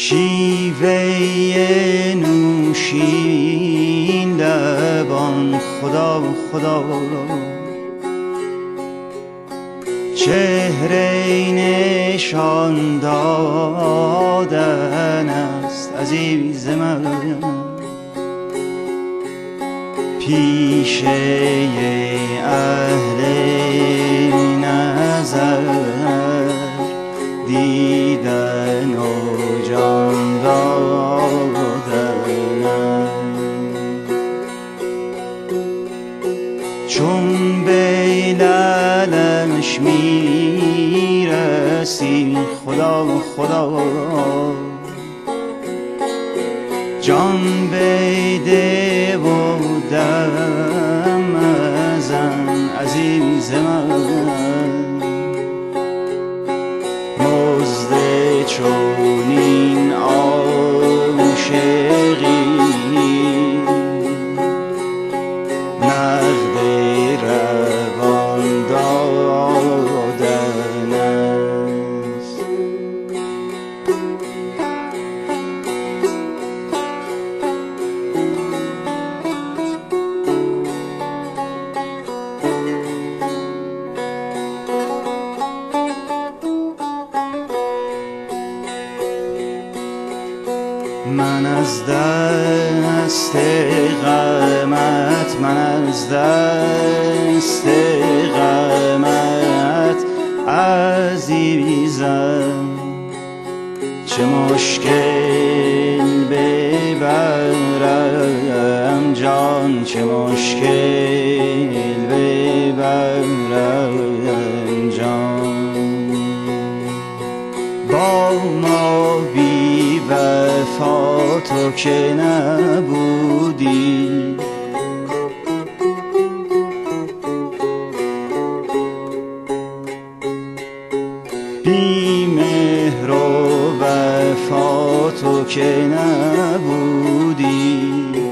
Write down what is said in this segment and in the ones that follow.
شیوه نوشین لبان خدا خدا، چهره نشان دادن است عزیز من، پیشه اهل نظر دیدن و جان دادن، چون به لالش میرسی خدا خدا، جان بده و دم مزن عزیز من، مزد چونین عاشقی نقد روان دادن است. من از دست غمت، من از دست غمت عزیزم، چه مشکل ببرم جان، چه مشکل ببرم جان، با ما بی وفا تو که نبودی، بی مهر و وفا تو که نبودی،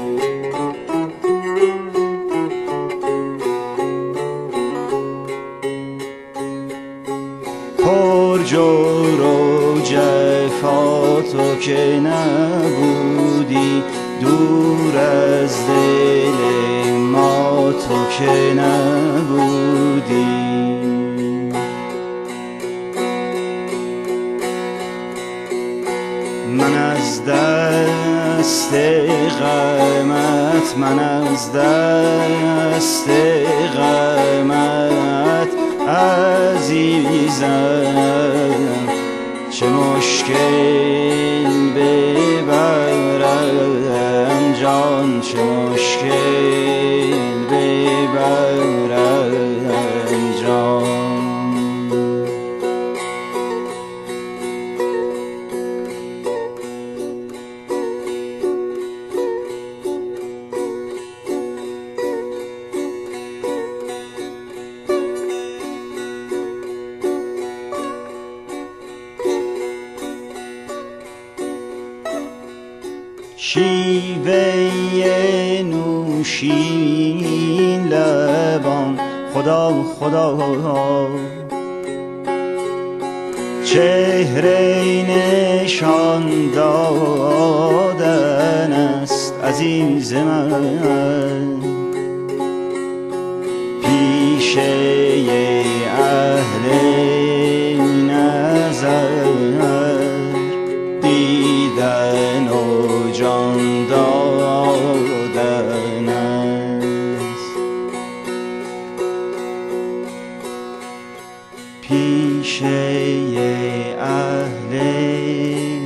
پر جور و جفا تو که نبودی، دور از دل ما تو که نبودی. من از دست غمت، من از دست غمت عزیزم، چه مشکل ببرم جان، چه مشکل ببرم جان. شیوه نوشین لبان خدا خدا، چهره نشان دادن است عزیز من، پیشه اهل نظر دیدن و جان دادن است، پیشه اهل